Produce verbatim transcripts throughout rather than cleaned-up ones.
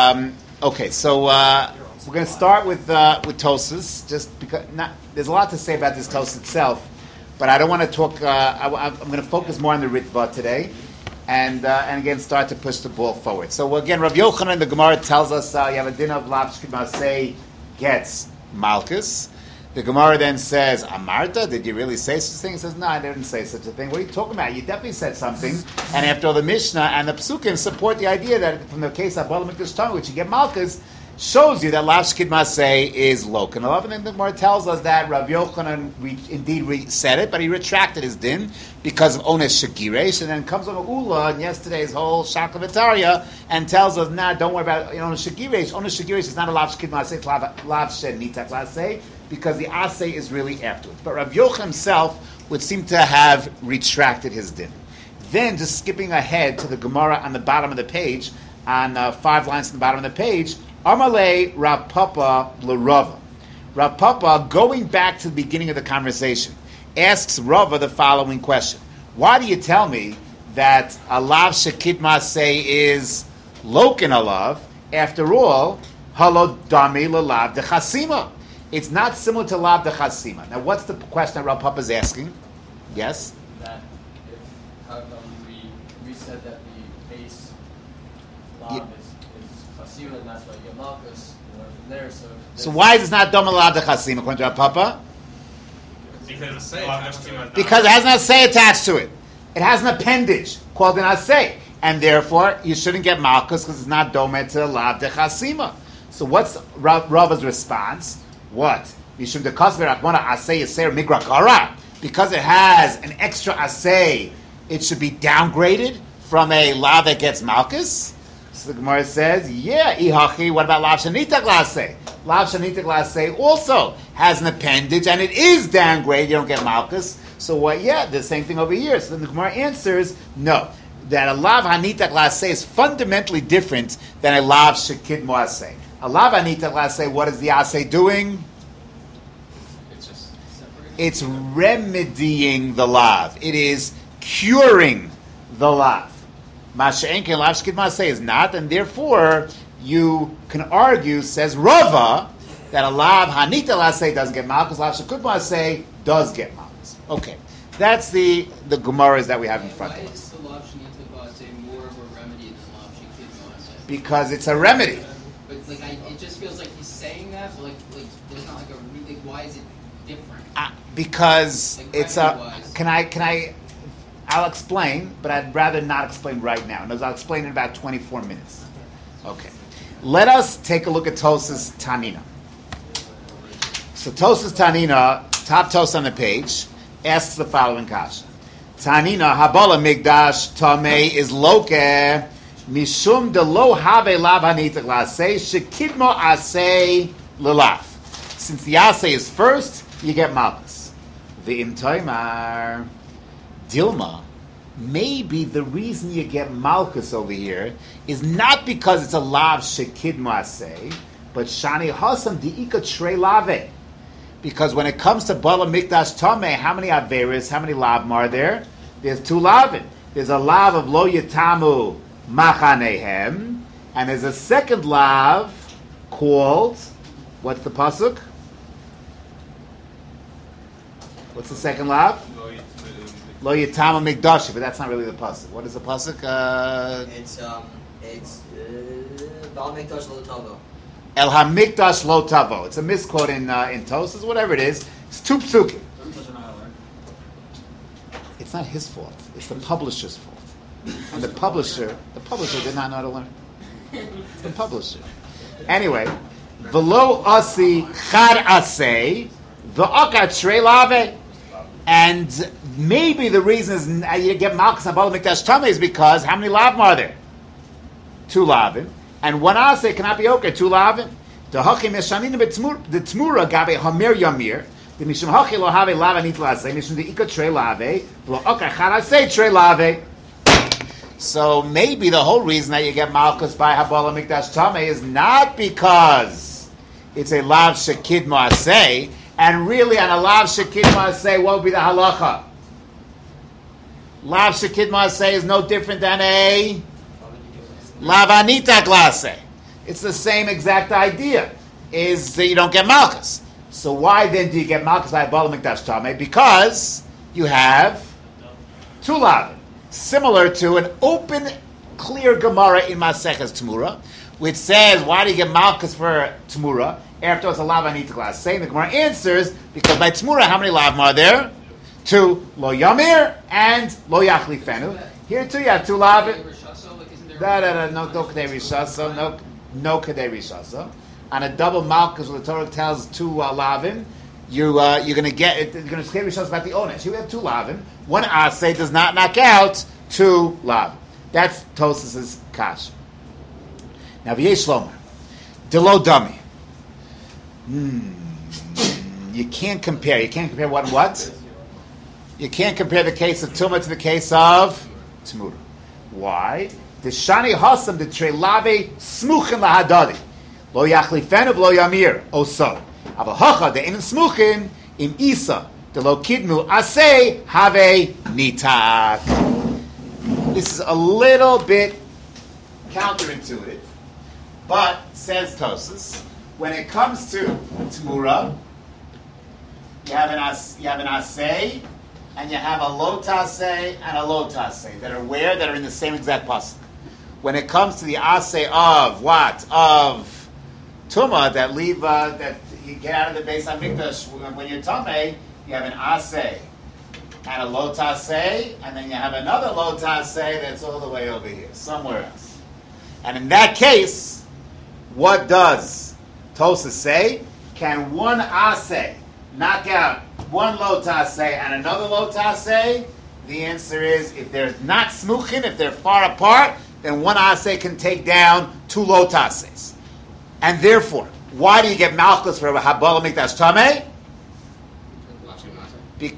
Um, okay, so uh, we're going to start with uh, with Tosas, just because not, there's a lot to say about this Tosas itself, but I don't want to talk. Uh, I, I'm going to focus more on the Ritva today, and uh, and again start to push the ball forward. So again, Rav Yochanan, the Gemara tells us uh, you have a din of Lav Shkid Masei gets Malchus. The Gemara then says, Amarta, did you really say such a thing? He says, no, I didn't say such a thing. What are you talking about? You definitely said something. And after all, the Mishnah and the Psukim support the idea that from the case of Bala Mikdash Tongue, which you get Malchus, shows you that Lav Shkid Masei is Lokan. And then the Gemara tells us that Rav Yochanan re- indeed re- said it, but he retracted his din because of Ones Shagiresh, and then comes on Ula and yesterday's whole Shaklavataria and tells us, nah, don't worry about Ones Shagiresh. Ones Shagiresh is not a Lav Shkid Masei, it's Lav, Lav Shed Nitak Lasei, because the Asay is really afterwards. But Rav Yochanan himself would seem to have retracted his din. Then, just skipping ahead to the Gemara on the bottom of the page, on uh, five lines on the bottom of the page, Amalei Rav Papa L'Rava. Rav Papa, going back to the beginning of the conversation, asks Rava the following question. Why do you tell me that Alav Shekid Masei is Lokin Alav? After all, Halo Dami L'Lav de Chasima. It's not similar to Lav de Chasima. Now, what's the question that Rav Papa is asking? Yes? That if, how come we, we said that the base Lav Yeah. is, is Chasima, and that's why you get Malchus, and from there, so... So why is it not Doma Lav de Chasima, according to Rav Papa? Because it's say attached to it. Because it has an assay attached to it. It has an appendage called an assay. And therefore, you shouldn't get Malchus because it's not Doma to Lav de Chasima. So what's Rav, Rava's response? What? Mishum de Kasver Akmona Asay Yaser Migra Kara. Because it has an extra assay, it should be downgraded from a Lav that gets Malchus? So the Gemara says, yeah, Ihachi, what about Lav Shanita Glasay? Lav Shanita Glasay also has an appendage and it is downgraded, you don't get Malchus. So what? Yeah, the same thing over here. So then the Gemara answers, no. That a Lav Hanita Glasay is fundamentally different than a Lav Shekid Moasay. A Lav Hanita Glasay, what is the assay doing? It's just separating. It's remedying the Lav. It is curing the Lav. Masha'enke Lav Shekid Masei is not, and therefore you can argue, says Rava, that a Lav Hanita Lasei doesn't get Malchus, Lav Shekid Masei does get Malchus. Okay, that's the the Gemaras that we have in front of Why us. is the Lav Shanita Glasay more of a remedy than Lav Shekid Glasay? Because it's a remedy. But like, I, it just feels like he's saying that, but like, like there's not like a re- like, why is it different? Uh, because Like, it's a. remedy-wise. Can I? Can I? I'll explain, but I'd rather not explain right now. And I'll explain in about twenty-four minutes. Okay. Let us take a look at Tosas Tanina. So Tosas Tanina, top Tos on the page, asks the following kasha. Tanina Habala Migdash Tamei is loke mishum de lo have lav hanita glasei shekidmo asei lelav. Since the asay is first, you get malchus. The imtoimar Dilma, maybe the reason you get Malchus over here is not because it's a lav shekid masei, but shani hasam diika trei lave. Because when it comes to Bala Mikdash Tameh, how many averis, how many lavim are there? There's two lavim. There's a lav of lo yitamu machanehem, and there's a second lav called, what's the pasuk? What's the second lav? Lo yitama mikdashi, but that's not really the pasuk. What is the pasuk? Uh, It's um, it's uh, Bal Mikdash Lo Tavo. El hamikdash lo tavo. It's a misquote in uh, in Tosas, whatever it is. It's two psukim. It's not his fault. It's the publisher's fault. And the publisher, the publisher did not know how to learn. The publisher. Anyway, velo asi chad asay v'aka trei lave. And maybe the reason is uh, you get Malchus and Bala Mikdash Tameh is because how many lavim are there? Two lavim. And one asay cannot be okay, two lavim. The hachim yeshanin the tmura gabe hamir yamir. The mishum hachi lo have lava nit lasay. Mishum the ika trei lave. Lo okay chad asay trei lave. So maybe the whole reason that you get Malchus by Habala Mikdash Tameh is not because it's a lav shekid ma'aseh. And really, on a lav shekid ma'aseh, what would be the halacha? Lav shekid ma'aseh is no different than a lav anita glaseh. It's the same exact idea, is that you don't get Malchus. So why then do you get Malchus by Bala Mikdash Tameh? Because you have two lavin, similar to an open, clear Gemara in Maseches Tamura, which says, why do you get Malchus for Tamura? After it's a lav I need to glass. Saying the Gemara answers, because by Tamura, how many lavim are there? Two, Lo Yamir and Lo Yachlifenu. Here too you have two lavim. Da da da, no, no Kadei Rishaso, no, no Kadei Rishaso. On a double Malchus, where the Torah tells two uh, lavim, you, uh, you're going to get, it, you're going to say Rishaso about the onesh. Here we have two lavim. One asay does not knock out two lavim. That's Tosas' kash. Now, V'yesh Shlomer, Delo Dami. Hmm. You can't compare. You can't compare what and what? You can't compare the case of Tumah to the case of Tamura. Why? The Shani Hasam, the Trelave Smuchin Lahadadi. Lo Yachlifenu Lo Yamir. Oso. Avahacha, the Enim Smuchin, Im Isa. The Lo Kidmu Asay Have Nitak. This is a little bit counterintuitive, but says Tosas, when it comes to Tamura, you have an as, you have an asay, and you have a lo tasay and a lo tasay that are where that are in the same exact pasuk. When it comes to the asay of what of tuma that leave uh, that you get out of the Beis Hamikdash when you're tamei, you have an asay and a lo tasay, and then you have another lo tasay that's all the way over here, somewhere else. And in that case, what does Tosas say? Can one asay knock out one lo tasay and another lo tasay? The answer is, if they're not smuchin, if they're far apart, then one asay can take down two lo tasays. And therefore, why do you get malchus for Habala Mikdash Tameh? Be-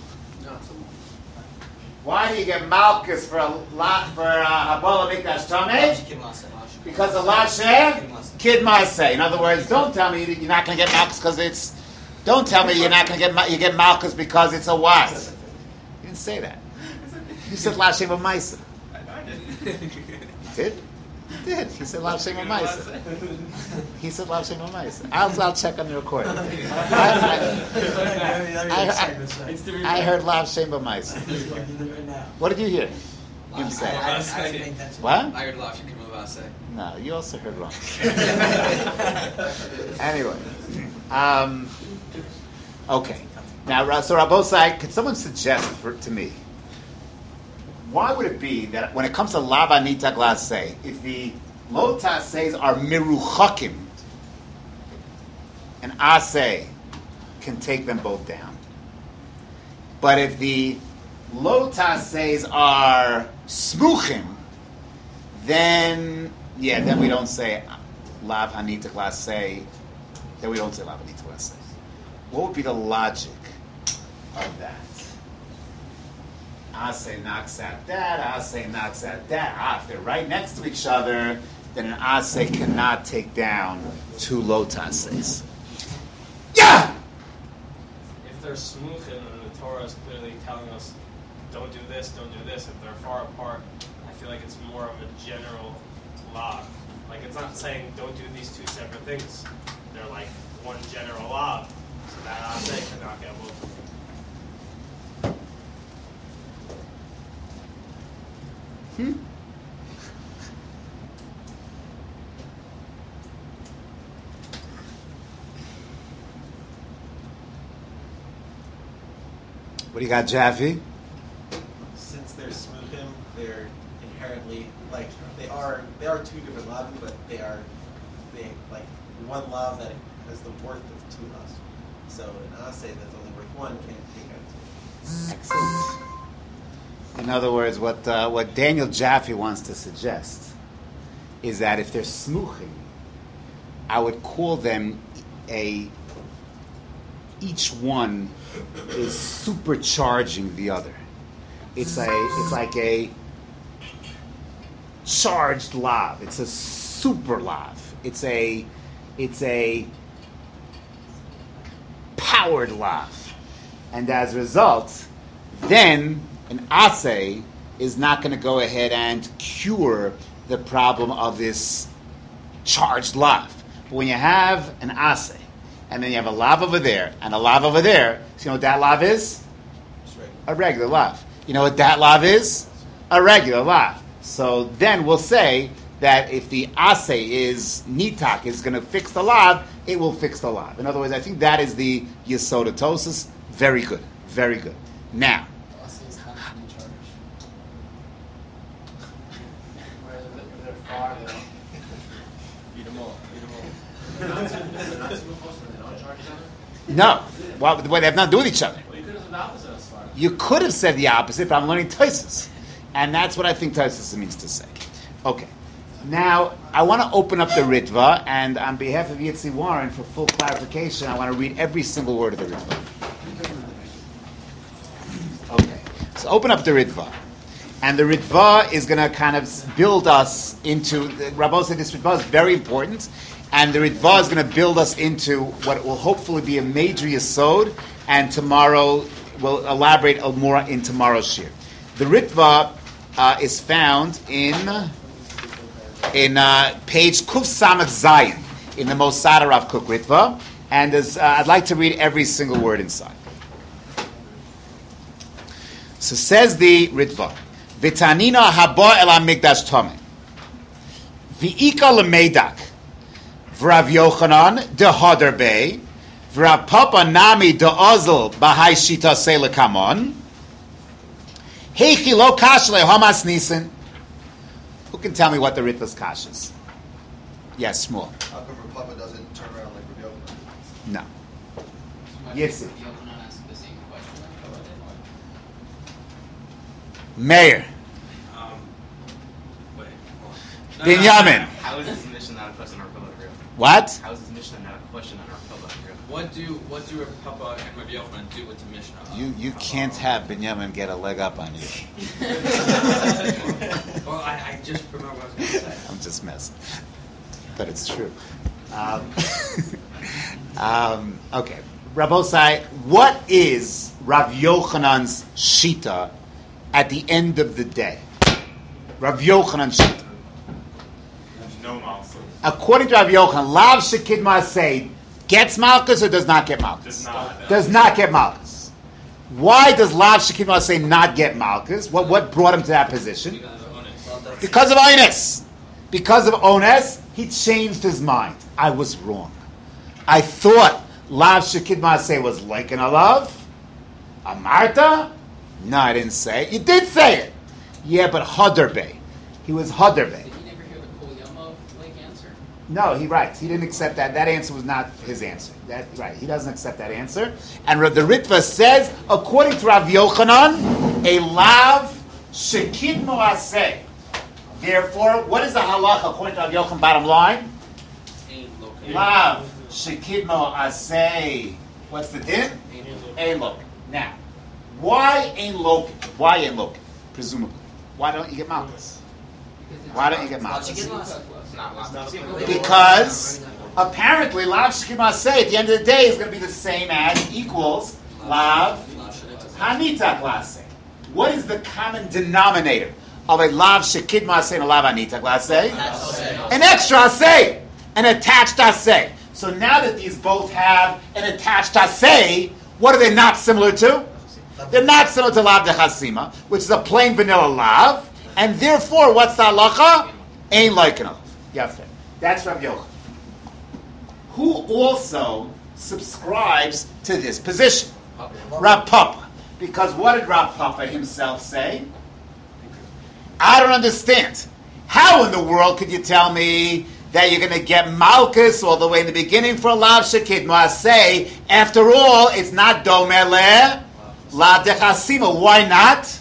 why do you get malchus for a lot for uh, Habala Mikdash Tameh? Because the lashem kid masay. In other words, don't tell me you're not going to get malchus because it's. Don't tell me you're not going to get you get malchus because it's a what? You didn't say that. You said lashem of ma'isa. Did? Did. He said lashem of ma'isa. He said lashem of ma'isa. I'll I'll check on the recording. I, I, I, I, I heard lashem of ma'isa. What did you hear? You say. I, I, I what? I heard Lav Shekim Avase. No, you also heard wrong. Anyway, um, okay. Now, so Rabosai, could someone suggest for, to me, why would it be that when it comes to Lava Nita Glasay, if the Lo Taseis are Miruchakim, and Asay can take them both down, but if the Lo Taseis are Smuchim, then yeah, then we don't say Lav Hanita Glasay. Then we don't say Lav Hanita Glasay. What would be the logic of that? Asay knocks out that, Asay knocks out that. Ah, if they're right next to each other, then an Asay cannot take down two Lo Taseis. Yeah! If they're smuchin, and the Torah is clearly telling us, don't do this, don't do this. If they're far apart, I feel like it's more of a general law. Like, it's not saying don't do these two separate things. They're like one general law. So that Asay can knock out both of them. Hmm? What do you got, Jaffe? Since they're smuchim, they're inherently like they are. They are two different lavim, but they are they like one lav that has the worth of two lavs. So an asay that's only worth one can't take out two. Excellent. In other words, what uh, what Daniel Jaffe wants to suggest is that if they're smuchim, I would call them a. Each one is supercharging the other. It's a it's like a charged lav. It's a super lav. It's a it's a powered lav. And as a result, then an asay is not going to go ahead and cure the problem of this charged lav. But when you have an aseh, and then you have a lav over there, and a lav over there, so you know what that lav is? A regular lav. You know what that lav is? A regular lav. So then we'll say that if the aseh is nitak, is going to fix the lav, it will fix the lav. In other words, I think that is the Yesod of Tosas. Very good. Very good. Now, no. Well, they have nothing to do with each other. Well, you could have said the opposite as far. You could have said the opposite, but I'm learning Tosas. And that's what I think Tosas means to say. Okay. Now, I want to open up the Ritva, and on behalf of Yitzi Warren, for full clarification, I want to read every single word of the Ritva. Okay. So open up the Ritva. And the Ritva is going to kind of build us into, Rabbi said this Ritva is very important, and the Ritva is going to build us into what will hopefully be a major Yesod, and tomorrow we'll elaborate more in tomorrow's shir. The Ritva uh, is found in in uh, page Kuf Samach Zayin in the Mosad Rav Kook Ritva, and as, uh, I'd like to read every single word inside. So says the Ritva, V'tanina haba el hamikdash tomei, v'ika lemeidak, v'Rav Yochanan de Hadar Bey, v'Rav Papa Nami de Ozel b'hai shita se lekamon, heichi lo kash lehamas nisin. Who can tell me what the Ritva's kash is? Yes, Shmuel. How come Papa doesn't turn around like Rabbi Yochanan? No. Why Yes, does sir. Yochanan ask the same question? Mayor. Um, wait, hold on. No, Binyamin. no, How is this mission not a question on our Papa Grill? What? How is this mission not a question on our Papa Grill? What do what do Rav Papa and Rabbi Yochanan do with the Mishnah? You you can't have Binyamin get a leg up on you. Well, I, I just remember what I was going to say. I'm just messing. But it's true. Um, um, okay. Rabbosai, what is Rav Yochanan's shita at the end of the day? Rav Yochanan's shita. No malchus. According to Rav Yochanan, Lav Shekid Maaseh gets Malchus or does not get Malchus? Does not. Does not get Malchus. Why does Lav Shekid Maaseh not get Malchus? What what brought him to that position? Because of Ones. Because of Ones, he changed his mind. I was wrong. I thought Lav Shekid Maaseh was like an Alav. Amarta? No, I didn't say it. You did say it. Yeah, but Hadar Bey. He was Hadar Bey. Did you never hear the Kol Yama like answer? No, he writes. He didn't accept that. That answer was not his answer. That right. He doesn't accept that answer. And the Ritva says, according to Rav Yochanan, a lav shekid moaseh. Therefore, what is the halacha according to Rav Yochanan? Bottom line, lav shekid moaseh. What's the din? Ein loken. Now, why ein loken? Why ein loken? Presumably, why don't you get malchus? Why don't you get malchus? It's not loud. Because apparently Lav Shekid Maaseh at the end of the day is going to be the same as equals Lav Hanitak Laseh. What is the common denominator of a Lav Shekid Maaseh and a Lav Hanitak Laseh? An extra Aseh, an attached Aseh. So now that these both have an attached Aseh, what are they not similar to? They're not similar to Lav Dechasima, which is a plain vanilla Lav, and therefore what's the halacha? Ain't like enough. Yes, that's Rav Yochanan, who also subscribes to this position. Rav Papa. Because what did Rav Papa himself say? I don't understand. How in the world could you tell me that you're going to get Malchus all the way in the beginning for Lav Shekid Maaseh? After all, it's not Domele La Dechasima. Why not?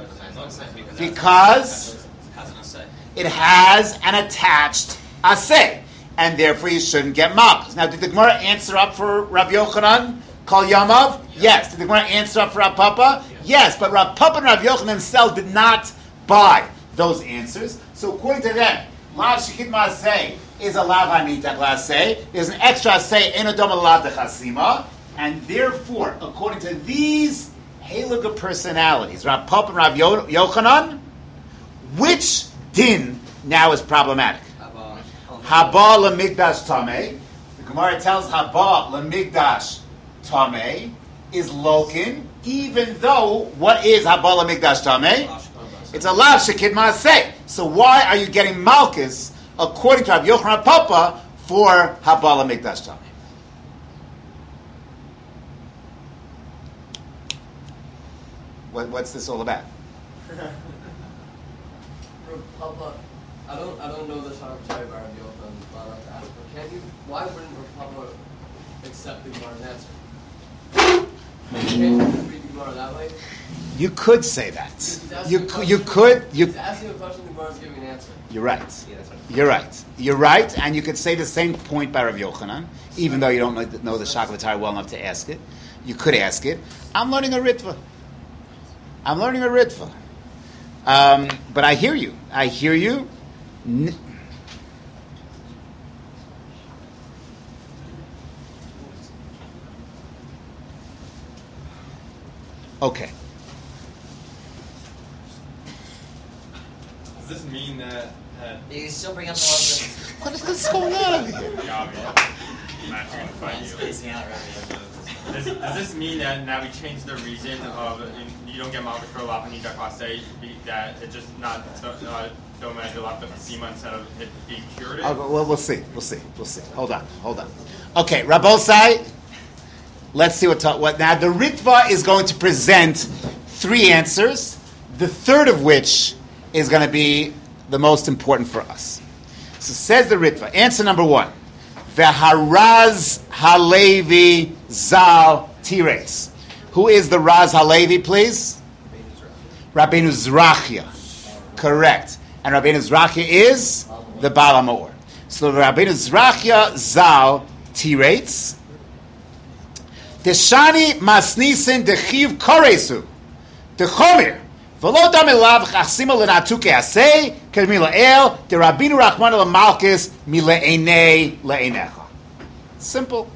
Because it has an attached aseh, and therefore you shouldn't get malchus. Now, did the Gemara answer up for Rav Yochanan, Kol Yamav? Yes. Did the Gemara answer up for Rav Papa? Yes. But Rav Papa and Rav Yochanan themselves did not buy those answers. So according to them, Lav Shekid Maaseh is a Lav Hanitak Laseh. There's an extra aseh in a Doma Lav Dechasima, and therefore, according to these Halaga personalities, Rav Papa and Rav Yochanan, which din now is problematic? haba lemigdash tameh. The Gemara tells haba lemigdash tameh is lokin, even though what is haba lemigdash tameh? It's a lav shekid maaseh. So why are you getting malchus according to Rabbi Yochanan Papa for haba lemigdash tameh? What, what's this all about? Papa, I don't, I don't know the Shara B'Shai Bar Rabbi Yochanan, but I'd like to ask, but can you, why wouldn't Papa accept the Gemara's answer? Can't you just read the Gemara that way? You could say that. He's asking You a could. question- You could. You. He's asking a question, the Gemara's giving an answer. You're right. Yeah, that's right. You're right. You're right, and you could say the same point by Rav Yochanan, even though you don't know, know the Shakavatari well enough to ask it. You could ask it. I'm learning a Ritva. I'm learning a Ritva. Um, but I hear you. I hear you. N- okay. Does this mean that that You can still bring up the love What is what's going on over here? yeah, I'm not trying to fight you. spacing out right Does, does this mean that now we change the reason of in, you don't get Malchus for Lapanita Kase, that it's just not uh, Doma de Lapta Fasima instead of it being curative? Okay, well, we'll see. We'll see. We'll see. Hold on. Hold on. Okay, Rabosai. Let's see what ta- what now. The Ritva is going to present three answers. The third of which is going to be the most important for us. So says the Ritva. Answer number one. Veharaz Halevi Zal Tires. Who is the Raz Halevi, please? Rabbeinu Zrachia. Correct. And Rabbeinu Zrachia is the Baal HaMaor. So Rabbeinu Zrachia Zal Tires. Deshani Masnisin Dechiv Koresu. Dechomir. V'lo dam elav chachsima lenatu ke'aseh k'mi la'el derabinu rachmana l'malchus mi le'enei le'enecha. Simple.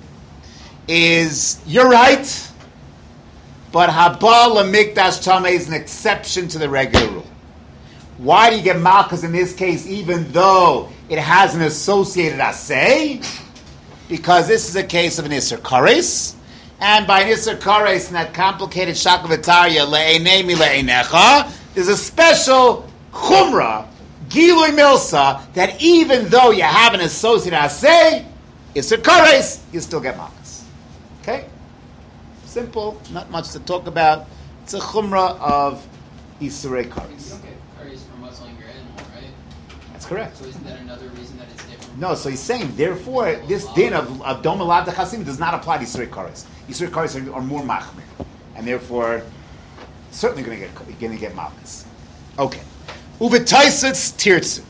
Is you're right, but haba lemikdash tameh is an exception to the regular rule. Why do you get malchus in this case, even though it has an associated aseh? Because this is a case of an iser kares. And by Nisr Kares in that complicated Shakavatariya, le'enei mi le'enecha, there's a special chumrah, gilui milsa, that even though you have an associate aseh, Nisr Kares, you still get malchus. Okay? Simple, not much to talk about. It's a chumrah of Yisrei You Kares. don't get curries for muzzling your animal, right? That's correct. So isn't that another reason that it's different? No, so he's saying, therefore, this din of, of Dom Elad Chasim does not apply to Yisrei Kares. Yisrei Kares are, are more machmir, and therefore, certainly going to get going to get malchus. Okay, Uvetaisitz Tirtzu.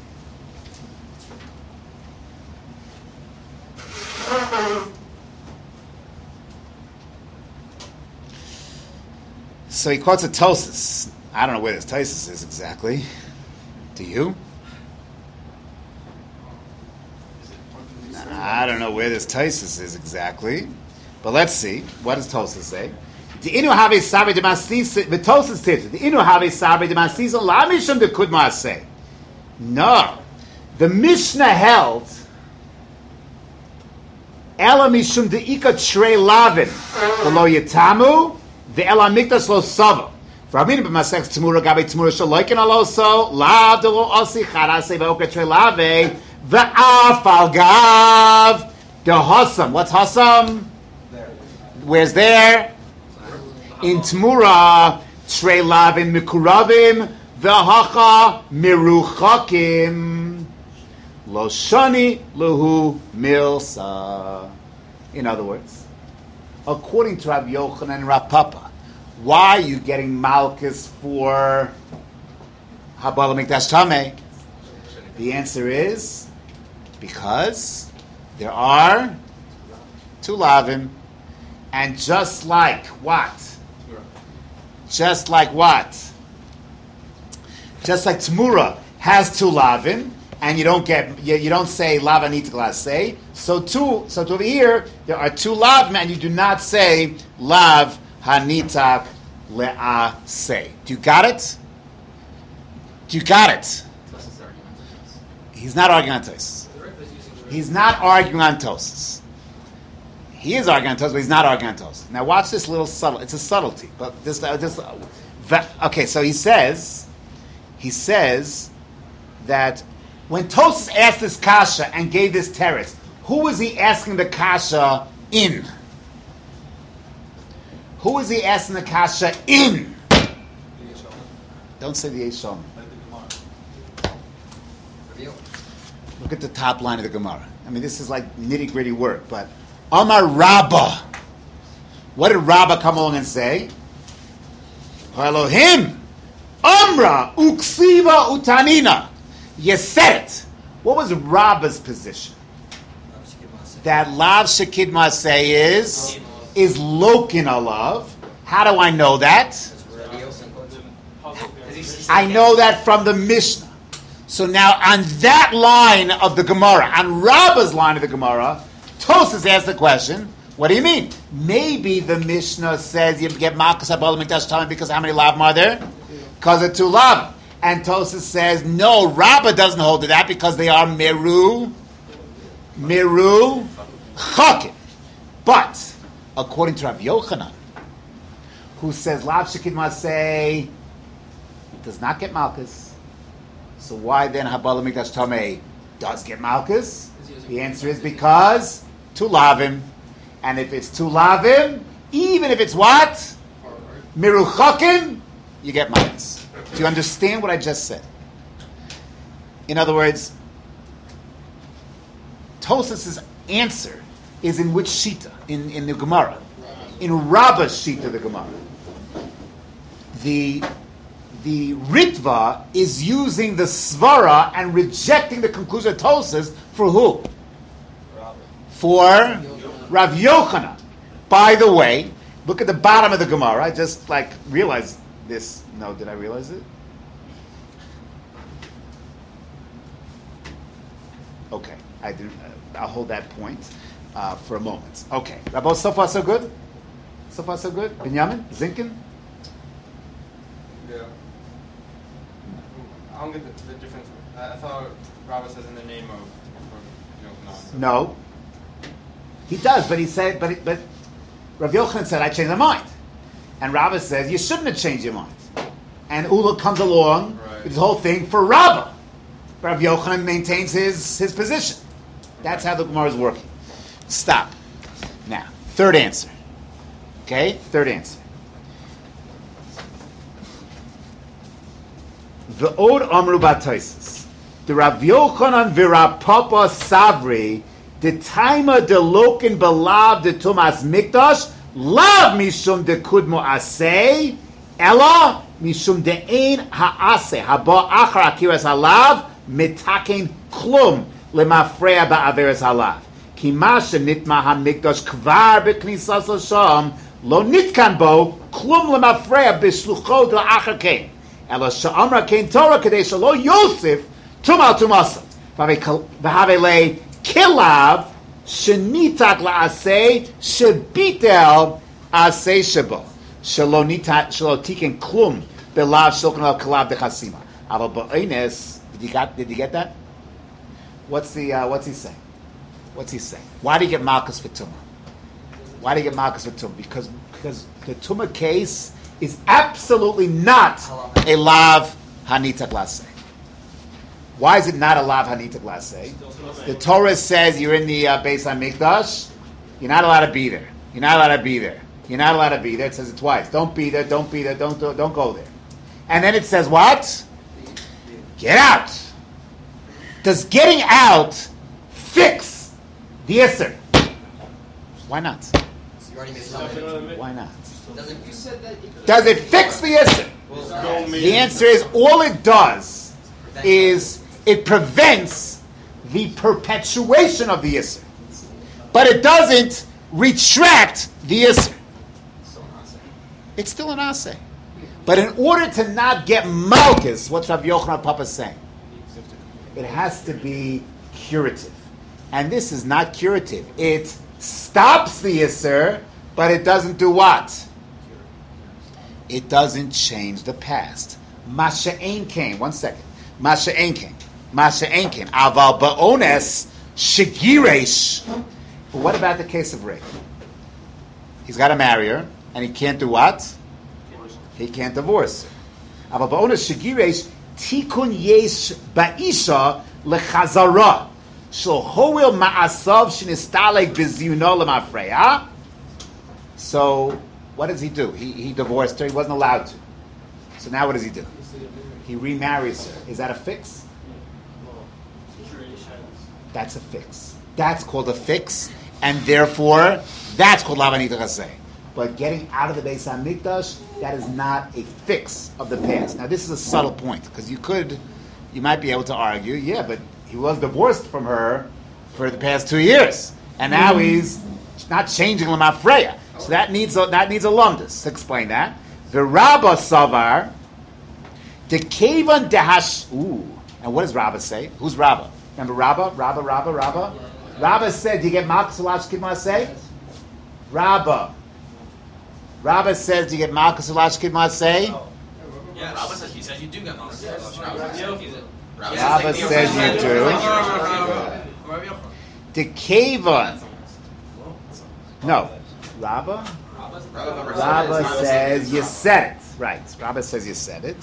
So he quotes a Tosis. I don't know where this Tosis is exactly. Do you? I don't know where this Tosis is exactly, but let's see. What does Tosis say? The inu have sabe de masnis. The Tosis says the inu have sabe de masnis. La mishum de kudma say. No, the Mishnah held. Ela mishum de ika trei lavin. The lo yitamu. The ela mikdas lo sava. Rabbeinu b'masech tzmura gabe tzmura shaloikin aloso lav de lo osi charase v'oka trei lave. V'af al gav the hasam. What's hasam? Where's there? In Tmura trei lavin mikuravim v'hacha miruchakim lo shani luhu milsa. In other words, according to Rabbi Yochanan and Rav Papa, why are you getting malchus for Habala Mikdash Tameh? The answer is because there are two lavim, and just like what? Just like what? Just like Tmura has two lavim, and you don't get you, you don't say lav anita glasei. So too, so to over here there are two lavim, and you do not say lav hanitak le'asei. Do you got it? Do you got it? He's not arguing on Tais. The Ritva is using He's not arguing on Tosas. He is arguing on Tosas, but he's not arguing on Tosas. Now watch this little subtle. It's a subtlety, but just, uh, just uh, okay. So he says, he says that when Tosas asked this kasha and gave this teretz, who was he asking the kasha in? Who was he asking the kasha in? Don't say the Yeshom. Look at the top line of the Gemara. I mean, this is like nitty gritty work, but Amar Rabbah. What did Rabbah come along and say? Elohim, Amra, Uksiva, Utanina. You said it. What was Rabbah's position? That Lav Shekid Maseh is is Lokin Alav. How do I know that? I know that from the Mishnah. So now on that line of the Gemara, on Rabbah's line of the Gemara, Tosas asked the question, what do you mean? Maybe the Mishnah says you get Malchus Abal Mikdash Tamim because how many Lavim are there? Because of two Lavim. And Tosas says, no, Rabbah doesn't hold to that because they are Meru, Meru, Chakim. But, according to Rav Yochanan, who says Lav Shekid Maseh does not get Malchus, so why then Habal Mikdash Tameh does get Malchus? The answer is because two Lavim. And if it's two Lavim, even if it's what? Miru Chakim, you get Malchus. Do you understand what I just said? In other words, Tosas' answer is in which Shita? In, in the Gemara. In Rabbah's Shita, the Gemara. The The Ritva is using the Svara and rejecting the conclusion of Tosas for who? For Rav Yochanan. By the way, look at the bottom of the Gemara. I just like realized this. No, did I realize it? Okay, I didn't. Uh, I'll hold that point uh, for a moment. Okay, Rabbi, so far so good. So far so good. Binyamin, Zinkin. Yeah. I don't get the, the difference. I, I thought Rabbah says in the name of, of Yochanan. No. He does, but he said, but but Rav Yochanan said, I changed my mind. And Rabbah says, you shouldn't have changed your mind. And Ula comes along right. with this whole thing for Rabbah. Rav Yochanan maintains his, his position. That's how the Gemara is working. Stop. Now, third answer. Okay? Third answer. The Od Amru Bataisis. The Rav Yochanan V'Rav Papa Savri, the Taima de Lokin Belav de Tumas Mikdash, Lav Mishum de Kudmo Aseh, Ella Mishum de Ein Ha'aseh, Haba Achar Akiras Halav, Mitaken Klum, Lemafreya Ba'averes Halav. Kimasha Nitma HaMikdash Kvar B'Knisas L'Sham, Lo Nitkan Bo, Klum Lemafreya B'Shluchot La'achar Kein. Ela Sha'amra Kein Torah Kadesh Lo Yosef, Tumal Tumasam. V'Havele Kilav Shenitak La'aseh Shebitel Aseh Shebo Shelo Tiken Klum Belav Shulchan Al Kilav Dechasima. Aval Ba'ines, did you got? Did you get that? What's the? Uh, what's he saying? What's he saying? Why do you get Malchus for Tumah? Why do you get Malchus for Tumah? Because because the Tumah case is absolutely not a Lav Hanitak La'aseh. Why is it not a Lav Hanitak La'aseh? The Torah says you're in the uh, Beis HaMikdash, you're not allowed to be there. You're not allowed to be there. You're not allowed to be there. It says it twice. Don't be there, don't be there, don't, don't, don't go there. And then it says what? Get out. Does getting out fix the Isser? Why not? Why not? Does it fix the Isser? The answer is all it does is it prevents the perpetuation of the Isser. But it doesn't retract the Isser. It's still an Aseh. But in order to not get Malchus, what's Rav Yochanan Papa saying? It has to be curative. And this is not curative. It stops the Isser, but it doesn't do what? It doesn't change the past. Masha Ein Kain. One second. Masha Ein Kain. Masha Ein Kain. Aval ba'ones Shegiresh. But what about the case of rape? He's got to marry her, and he can't do what? He can't divorce her. Aber bei uns Shegiresh tikun yesh ba'isha lechazara. So hoil ma'asav shnistalek b'ziyuno l'mafreya. So what does he do? He he divorced her. He wasn't allowed to. So now what does he do? He remarries her. Is that a fix? That's a fix. That's called a fix, and therefore that's called lavanita chasei. But getting out of the Beis Hamikdash, that is not a fix of the past. Now this is a subtle point because you could, you might be able to argue, yeah, but he was divorced from her for the past two years, and now he's not changing l'mafreya. So that needs a, that needs a lumdus to explain that. The Rabba Savar, the Kevan Dehash. Ooh, and what does Rabba say? Who's Rabba? Remember Rabba? Rabba, Rabba, Rabba? Rabba said, do you get Malkus Ulash Kidma say? Rabba. Rabba says, do you get Malkus Ulash Kidma say? Yeah, Rabba says, he says you do get Malkus. Rabba says you do. The Kevan. No. Rabba? Rabba says you said it. Right. Rabba says you said it.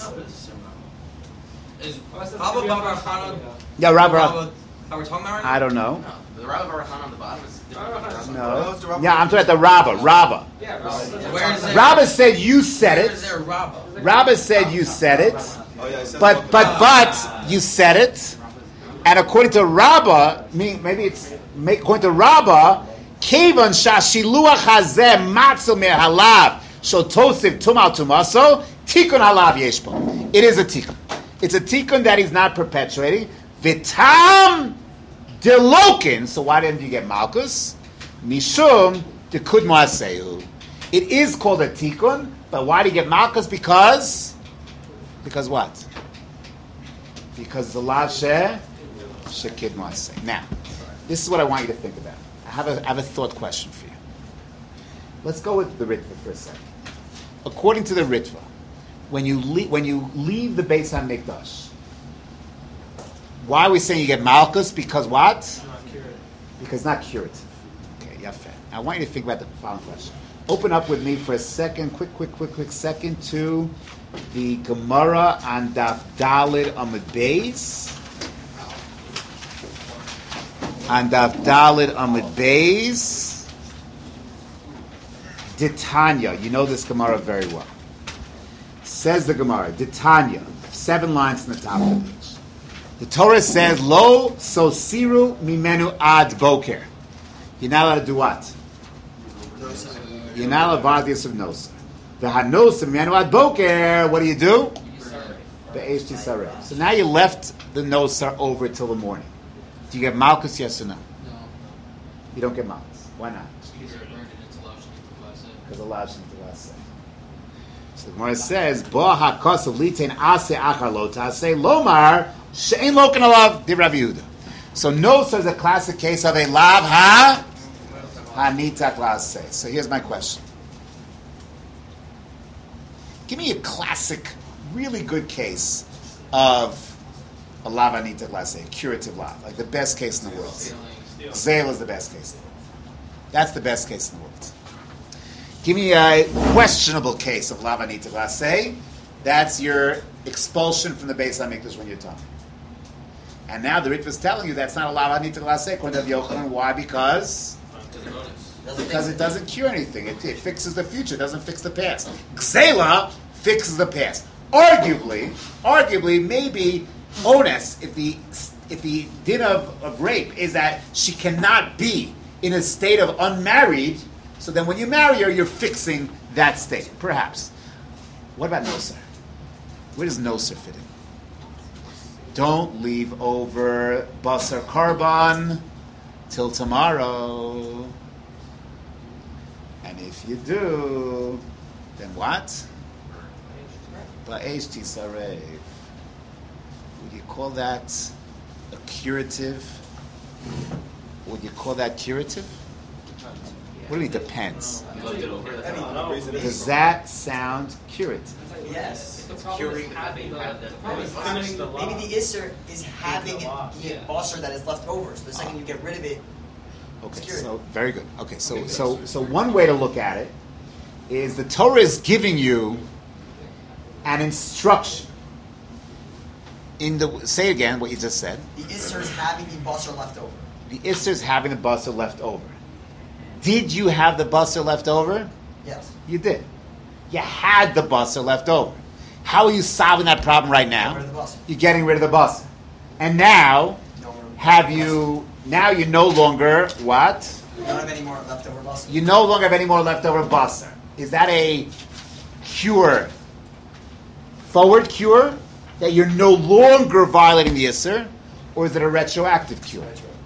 Is Rabba Bar Chana? Yeah, Rabba. Rabba Bar Chana? I don't know. No, the Rabba Bar Chana on the bottom is different. No. Yeah, I'm talking about the Rabba. Rabba. Where is there? Rabba said you said Where is it. there Rabba? Rabba said you said it. Oh, yeah, he said But but but you said it. And according to Rabba, me- maybe it's according to Rabba, Kevan shashiluach hazeh matzel me halav shotosiv tumal tumaso tikun halav yeshbo. It is a tikun. It's a tikkun that he's not perpetuating. Vitam delokin. So why didn't you get Malkus? Mishum dekud moasehu. It is called a tikkun, but why did you get Malkus? Because, because what? Because the lav she shekid moaseh. Now, this is what I want you to think about. I have a, I have a thought question for you. Let's go with the Ritva for a second. According to the Ritva, when you leave, when you leave the Beis Hamikdash, why are we saying you get Malkus? Because what? Not curative. Because not curative. Okay, yeah, fair. I want you to think about the following question. Open up with me for a second, quick, quick, quick, quick second to the Gemara on Daf Dalid Amud Beis. On Daf Dalid Amud Beis. Ditanya. You know this Gemara very well. Says the Gemara, Ditanya, seven lines from the top of the page. The Torah says, Lo sosiru mimenu ad boker. You're not allowed to do what? You're not allowed to do of nosa. The hanosa mimenu ad boker, what do you do? The H T Sareh. So now you left the nosa over till the morning. Do you get Malkus, yes or no? No. You don't get Malkus. Why not? Because I burned it into Lav Shnit Klasa. Because Allah Shem to last say. So the Gemara says, Bo ha'kos of litain ase achar lo ta'ase lomar she'en loken alav di Rav Yehuda. So nosa is a classic case of a lav ha hanitak la'ase. So here's my question. Give me a classic, really good case of a lav hanitak la'ase, a curative lav, like the best case in the world. Zayl is the best case in the world. That's the best case in the world. Give me a questionable case of lavanita glase. That's your expulsion from the Beis Hamikdash when you're done. And now the Ritva is telling you that's not a lavanita glase according to Yochanan. Why? Because because it doesn't cure anything. It, it fixes the future. It doesn't fix the past. Gzela fixes the past. Arguably, arguably, maybe ones if the if the din of, of rape is that she cannot be in a state of unmarried. So then when you marry her, you're fixing that state, perhaps. What about Noser? Where does Noser fit in? Don't leave over Basar Karban till tomorrow. And if you do, then what? Ba'esh Tisarev. Would you call that a curative? Would you call that curative? What do you mean depends? You left it over. I mean, the reason Does is that sound curative? yes. The problem is having the, the problem is Maybe, finishing the law. maybe the Isser is having law. the basar that is left over. So the second you get rid of it, Okay, It's cured. so very good. Okay, so so so one way to look at it is the Torah is giving you an instruction. In the say again what you just said. the Isser is having the basar left over. The Isser is having the basar left over. Did you have the basar left over? Yes. You did. You had the basar left over. How are you solving that problem right Get now? rid of the basar. You're getting rid of the basar. And now, No more- have you, now you no longer, what? You don't have any more leftover basar. You no longer have any more leftover basar. Is that a cure, forward cure, that you're no longer violating the Isser, or is it a retroactive cure?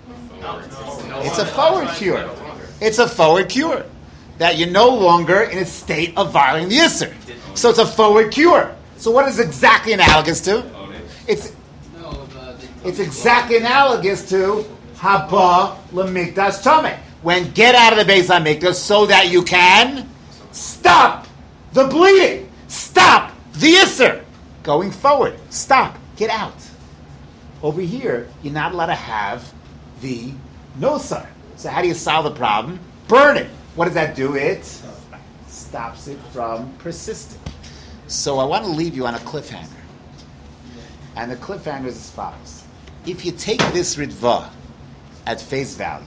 It's a forward cure. It's a forward cure. That you're no longer in a state of violating the Isser. So it's a forward cure. So what is exactly analogous to? It's No, the, the, it's exactly analogous to Haba Lemikdash Tameh. When get out of the Beis HaMikdash so that you can stop the bleeding. Stop the Isser. Going forward. Stop. Get out. Over here, you're not allowed to have the nosar. So how do you solve the problem? Burn it. What does that do? It stops it from persisting. So I want to leave you on a cliffhanger. And the cliffhanger is as follows. If you take this ritva at face value,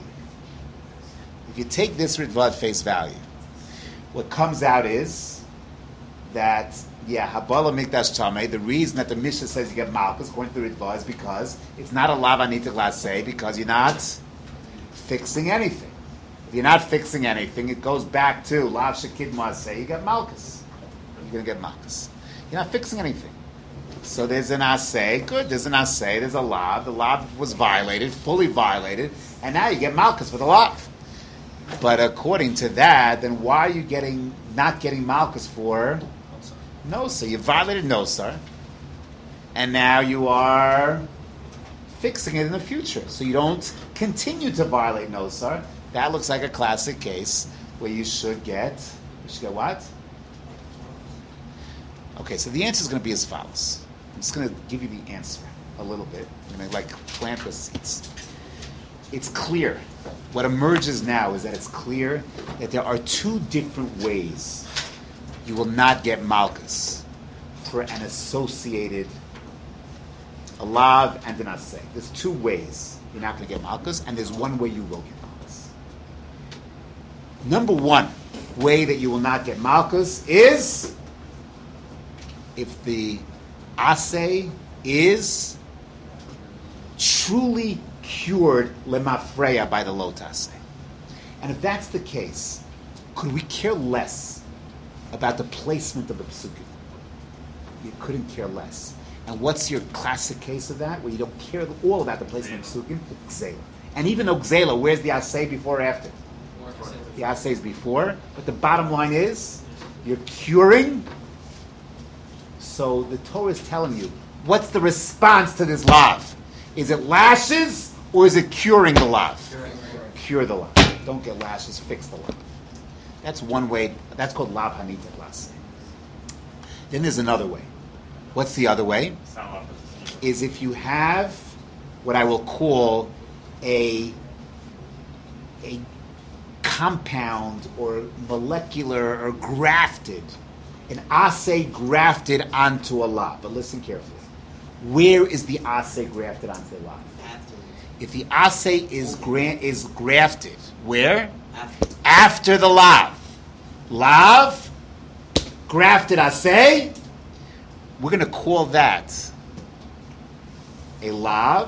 if you take this ritva at face value, what comes out is that, yeah, Habala Mikdash Tameh, the reason that the Mishnah says you get Malchus, according to the ritva, is because it's not a lav anita glase, because you're not fixing anything. If you're not fixing anything, it goes back to lav shekid maseh, you get Malchus. You're going to get Malchus. You're not fixing anything. So there's an asay, good, there's an asay, there's a lav, the lav was violated, fully violated, and now you get Malchus for the lav. But according to that, then why are you getting not getting Malchus for Nosar? You violated Nosar, and now you are fixing it in the future. So you don't continue to violate Nosar. That looks like a classic case where you should get, you should get what? Okay, so the answer is going to be as follows. I'm just going to give you the answer a little bit. I'm going to like plant the seeds. It's clear. What emerges now is that it's clear that there are two different ways you will not get Malchus for an associated a lav and an asay. There's two ways you're not going to get Malchus, and there's one way you will get Malchus. Number one way that you will not get Malchus is if the asay is truly cured lemafreya by the lotas. And if that's the case, could we care less about the placement of the psukim? You couldn't care less. And what's your classic case of that, where you don't care at all about the placement of psukim? Gzela. And even though Gzela, where's the asay before or after? The asay is before, but the bottom line is, you're curing. So the Torah is telling you, what's the response to this lav? Is it lashes or is it curing the lav? Cure the lav. Don't get lashes, fix the lav. That's one way. That's called lav hanita glas. Then there's another way. What's the other way? Is if you have what I will call a a compound or molecular or grafted, an assay grafted onto a lav. But listen carefully. Where is the assay grafted onto the lav? If the assay is gra- is grafted, where? After. After the lav. Lav, grafted assay, we're going to call that a lav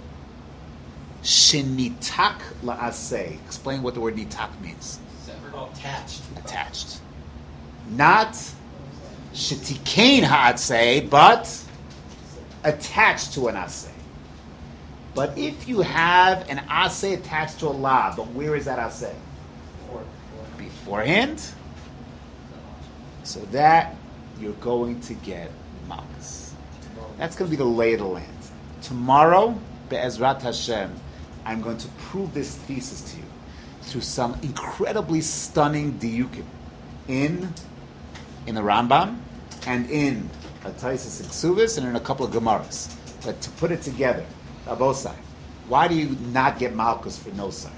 shenitak la'aseh. Explain what the word nitak means. Attached. Attached. Not shetikein ha'aseh, but attached to an assay. But if you have an assay attached to a lav, but where is that assay? Beforehand. So that you're going to get Malchus. That's going to be the lay of the land. Tomorrow, Be'ezrat Hashem, I'm going to prove this thesis to you to some incredibly stunning diukim in in the Rambam and in Taisus and Ksubis and in a couple of Gemaras. But to put it together, Abosai, why do you not get Malchus for no side?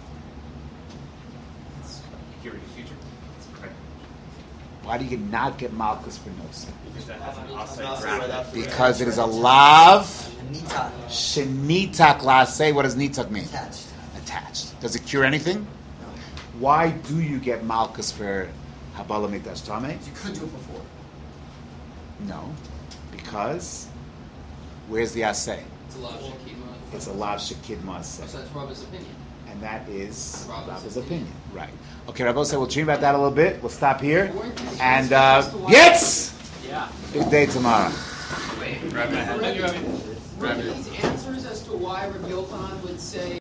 Here in the future. Why do you not get Malchus for no side? Because that has an offside ground. Because it is a lav Nitak. shenitak laseh. What does nitak mean? Attached. Attached. Does it cure anything? Why do you get Malchus for Habala Mikdash Tameh? You could do it before. No, because where's the aseh? It's a lot of Shekidma. It's a lav shekidma aseh, So that's Rabbi's opinion. and that is Rabbi's Rabbi's opinion. opinion. Right. Okay, Rabbi said we'll dream about that a little bit. We'll stop here, Weren't these and answers uh, as to why- yes, Yeah. big day tomorrow. Wait, Rabbi, Rabbi, Rabbi. were these answers as to why Rabbi Yochanan would say